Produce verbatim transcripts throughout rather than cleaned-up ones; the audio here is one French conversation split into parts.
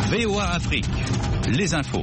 V O A Afrique, les infos.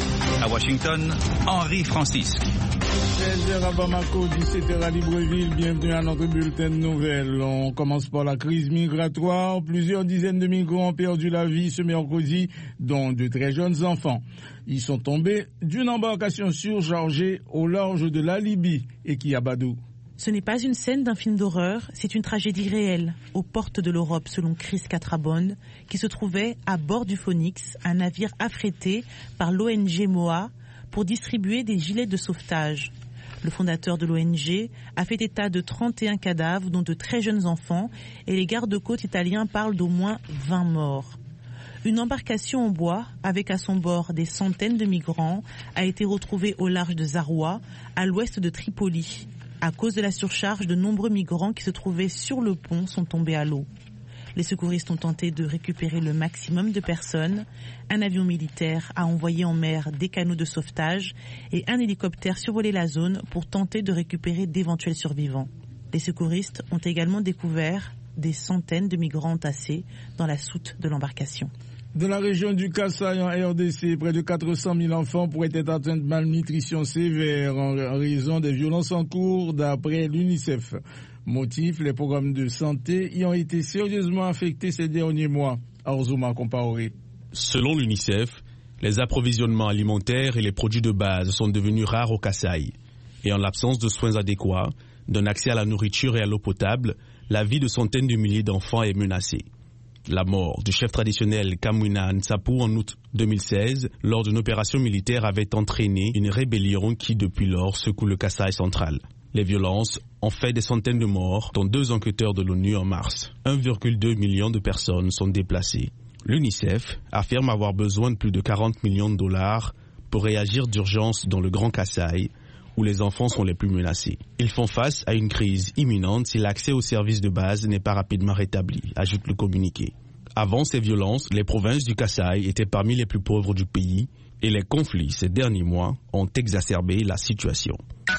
À Washington, Henri Francisque. seize heures à Bamako, dix-sept heures à Libreville, bienvenue à notre bulletin de nouvelles. On commence par la crise migratoire. Plusieurs dizaines de migrants ont perdu la vie ce mercredi, dont de très jeunes enfants. Ils sont tombés d'une embarcation surchargée au large de la Libye et Kiabadou. Ce n'est pas une scène d'un film d'horreur, c'est une tragédie réelle, aux portes de l'Europe selon Chris Catrabon, qui se trouvait à bord du Phoenix, un navire affrété par l'O N G M O A pour distribuer des gilets de sauvetage. Le fondateur de l'O N G a fait état de trente et un cadavres, dont de très jeunes enfants, et les gardes-côtes italiens parlent d'au moins vingt morts. Une embarcation en bois, avec à son bord des centaines de migrants, a été retrouvée au large de Zaroua, à l'ouest de Tripoli. À cause de la surcharge, de nombreux migrants qui se trouvaient sur le pont sont tombés à l'eau. Les secouristes ont tenté de récupérer le maximum de personnes. Un avion militaire a envoyé en mer des canots de sauvetage et un hélicoptère survolait la zone pour tenter de récupérer d'éventuels survivants. Les secouristes ont également découvert des centaines de migrants entassés dans la soute de l'embarcation. Dans la région du Kasaï, en R D C, près de quatre cent mille enfants pourraient être atteints de malnutrition sévère en raison des violences en cours, d'après l'UNICEF. Motif, les programmes de santé y ont été sérieusement affectés ces derniers mois. Arzouma Compaoré. Selon l'UNICEF, les approvisionnements alimentaires et les produits de base sont devenus rares au Kasaï. Et en l'absence de soins adéquats, d'un accès à la nourriture et à l'eau potable, la vie de centaines de milliers d'enfants est menacée. La mort du chef traditionnel Kamwina Nsapu en août deux mille seize, lors d'une opération militaire, avait entraîné une rébellion qui, depuis lors, secoue le Kasaï central. Les violences ont fait des centaines de morts, dont deux enquêteurs de l'ONU en mars. un virgule deux million de personnes sont déplacées. L'UNICEF affirme avoir besoin de plus de quarante millions de dollars pour réagir d'urgence dans le Grand Kasaï, où les enfants sont les plus menacés. Ils font face à une crise imminente si l'accès aux services de base n'est pas rapidement rétabli, ajoute le communiqué. Avant ces violences, les provinces du Kasaï étaient parmi les plus pauvres du pays et les conflits ces derniers mois ont exacerbé la situation.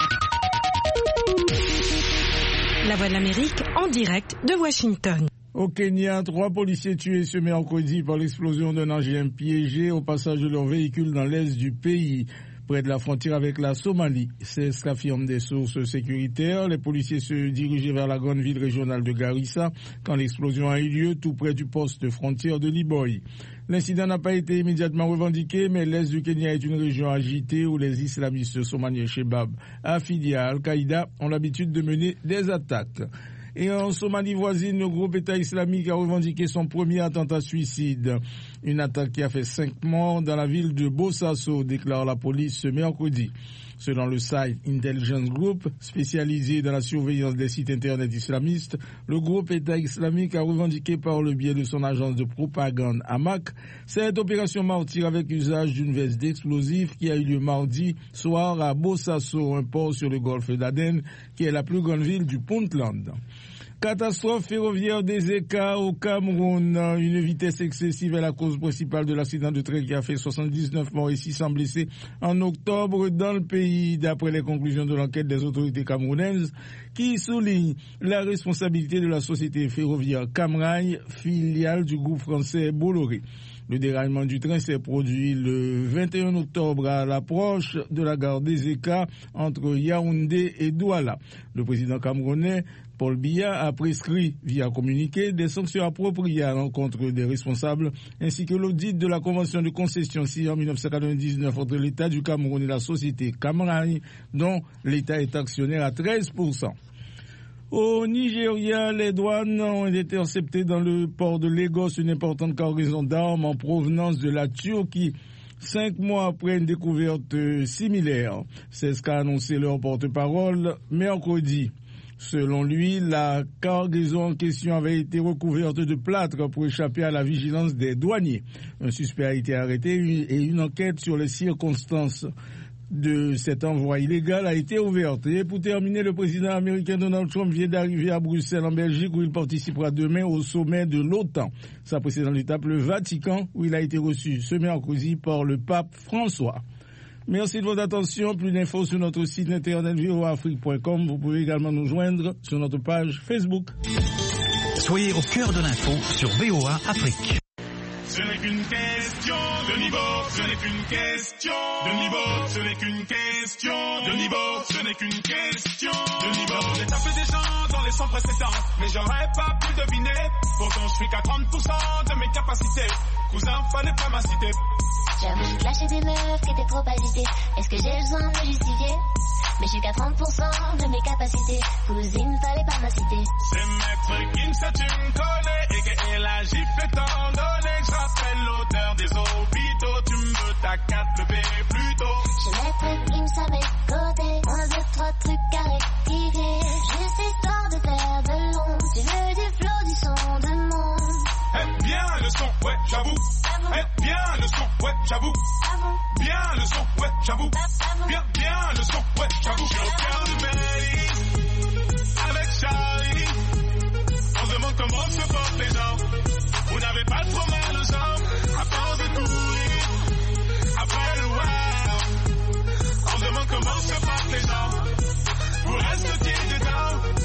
La Voix de l'Amérique en direct de Washington. Au Kenya, trois policiers tués ce mercredi par l'explosion d'un engin piégé au passage de leur véhicule dans l'est du pays, près de la frontière avec la Somalie. C'est ce qu'affirment des sources sécuritaires. Les policiers se dirigeaient vers la grande ville régionale de Garissa quand l'explosion a eu lieu tout près du poste frontière de Liboy. L'incident n'a pas été immédiatement revendiqué, mais l'est du Kenya est une région agitée où les islamistes somaliens Shebab, affiliés à Al-Qaïda, ont l'habitude de mener des attaques. Et en Somalie voisine, le groupe État islamique a revendiqué son premier attentat suicide. Une attaque qui a fait cinq morts dans la ville de Bosaso, déclare la police ce mercredi. Selon le site Intelligence Group, spécialisé dans la surveillance des sites internet islamistes, le groupe État islamique a revendiqué par le biais de son agence de propagande Hamak cette opération martyre avec usage d'une veste d'explosifs qui a eu lieu mardi soir à Bosaso, un port sur le golfe d'Aden, qui est la plus grande ville du Puntland. Catastrophe ferroviaire d'Ezeka au Cameroun. Une vitesse excessive est la cause principale de l'accident de train qui a fait soixante-dix-neuf morts et six cents blessés en octobre dans le pays, d'après les conclusions de l'enquête des autorités camerounaises qui soulignent la responsabilité de la société ferroviaire Camrail, filiale du groupe français Bolloré. Le déraillement du train s'est produit le vingt et un octobre à l'approche de la gare d'Ezeka entre Yaoundé et Douala. Le président camerounais Paul Biya a prescrit via communiqué des sanctions appropriées à l'encontre des responsables ainsi que l'audit de la convention de concession signée en dix-neuf cent quatre-vingt-dix-neuf entre l'État du Cameroun et la société Camrail, dont l'État est actionnaire à treize pour cent. Au Nigeria, les douanes ont intercepté dans le port de Lagos une importante cargaison d'armes en provenance de la Turquie, cinq mois après une découverte similaire. C'est ce qu'a annoncé leur porte-parole mercredi. Selon lui, la cargaison en question avait été recouverte de plâtre pour échapper à la vigilance des douaniers. Un suspect a été arrêté et une enquête sur les circonstances de cet envoi illégal a été ouverte. Et pour terminer, le président américain Donald Trump vient d'arriver à Bruxelles en Belgique où il participera demain au sommet de l'OTAN. Sa précédente étape, le Vatican, où il a été reçu ce mercredi par le pape François. Merci de votre attention. Plus d'infos sur notre site internet v o a afrique point com. Vous pouvez également nous joindre sur notre page Facebook. Soyez au cœur de l'info sur V O A Afrique. Ce n'est qu'une question de niveau, ce n'est qu'une question de niveau, ce n'est qu'une question de niveau, ce n'est qu'une question de niveau. J'ai tapé des gens dans les sons précédents, mais j'aurais pas pu deviner. Pourtant je suis qu'à trente pour cent de mes capacités. Cousin, fallait pas m'inciter. J'avoue, j'ai clashé des meufs qui étaient trop agitées. Est-ce que j'ai besoin de me justifier? Mais je suis qu'à trente pour cent de mes capacités. Cousine, fallait pas m'inciter. C'est maître Kim, ça tu me connais. Et que la gifle étant donné que je rappelle l'odeur des hôpitaux. Tu me t'as quatre lever plus tôt. Je maître Kim, ça mes côtés. Un, deux, trois trucs à rectifier. Juste histoire de faire de l'ombre. Tu veux du flow, du son, de monde. Eh bien le son, ouais, j'avoue. Eh bien le son, ouais, j'avoue. Bien le son, ouais, j'avoue. Bien, bien le son, ouais, j'avoue. J'ai au cœur de Belly, avec Charlie. On se demande comment se portent les gens. Vous n'avez pas trop mal aux jambes, à force de courir après le wow. On se demande comment se portent les gens. Vous restez-il dedans?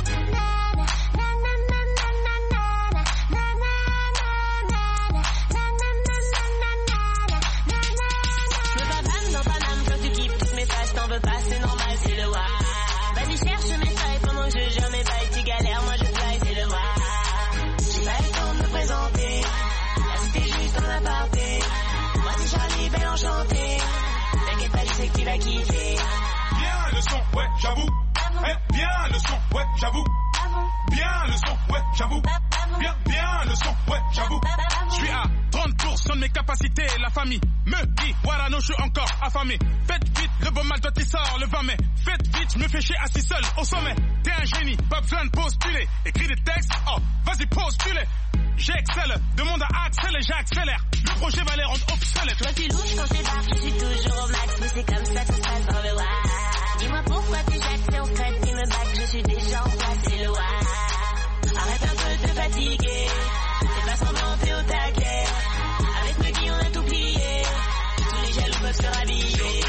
Pas, c'est normal, c'est le wa. Vas-y, cherche mes failles pendant que je gère mes bails. Tu galères, moi je fly, c'est le wa. J'ai pas le temps de me présenter. Là, c'était juste en aparté. Moi, c'est Charlie, belle enchantée. T'inquiète pas, je sais que tu vas kiffer. Bien le son, ouais, j'avoue. Eh, bien le son, ouais, j'avoue. Bien le son, ouais, j'avoue. Bien, bien le son, ouais, j'avoue. Je suis à trente pour cent de mes capacités. La famille me dit, voilà, non, je suis encore affamé. Faites vite, le bon mal, toi, tu sors le vingt mai. Faites vite, je me fais chier assis seul au sommet. T'es un génie, pas besoin de postuler. Écris des textes, oh, vas-y, postule. J'excelle, demande à Axel et j'accélère. Le projet va les rendre obsolètes. Toi, tu louches quand t'es barre, je suis toujours au max. Mais c'est comme ça que ça se passe dans le wa. Dis-moi pourquoi tu jacques, c'est on crête, tu me back. Je suis déjà en place, c'est le wa. Arrête un peu de te fatiguer. C'est pas semblant, t'es au taquet. Avec me qui on a tout plié. Tous les jaloux peuvent se rhabiller.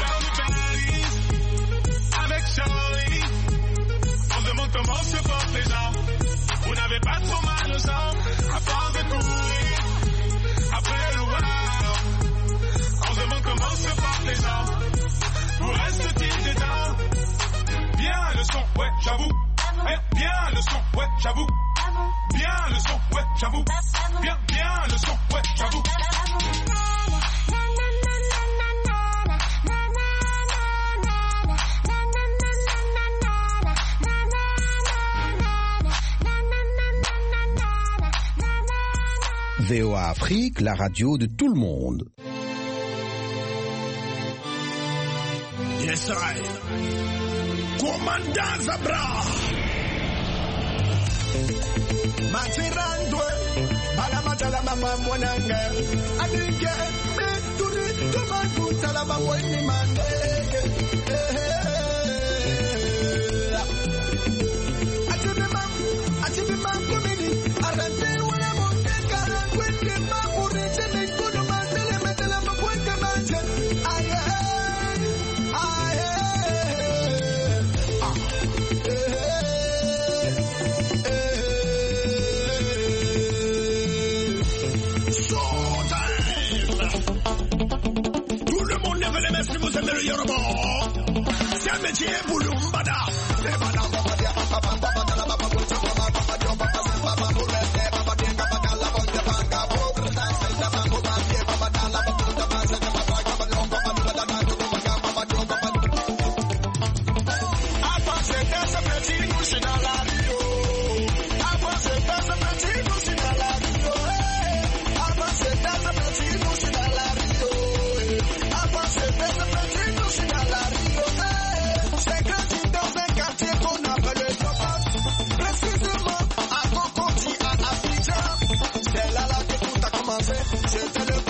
Avec Charlie, on se demande comment se portent les gens. Vous n'avez pas trop mal aux jambes, à force de courir après le wow. On se demande comment se portent les gens. Vous reste-t-il dedans? Bien le son, ouais, j'avoue. Eh, bien le son, ouais, j'avoue. Bien le son, ouais, j'avoue. Bien, bien le son, ouais, j'avoue. V O A Afrique, la radio de tout le monde. Yes, I. Commandant Zabra. Matirandwe, Balamatala Mama Mwananga, Adike, Turi, Tomaku, Talaba Wani Mande. Atibima, Atibima, Kumini, Arante, Wanamonga, Kwende, Mamuri, Chene, Kudu, Matele, Matela, Makwende, Manje, Aye, Aye, si vous aimez le Yoruba, c'est un métier pour l'Umbada. C'était le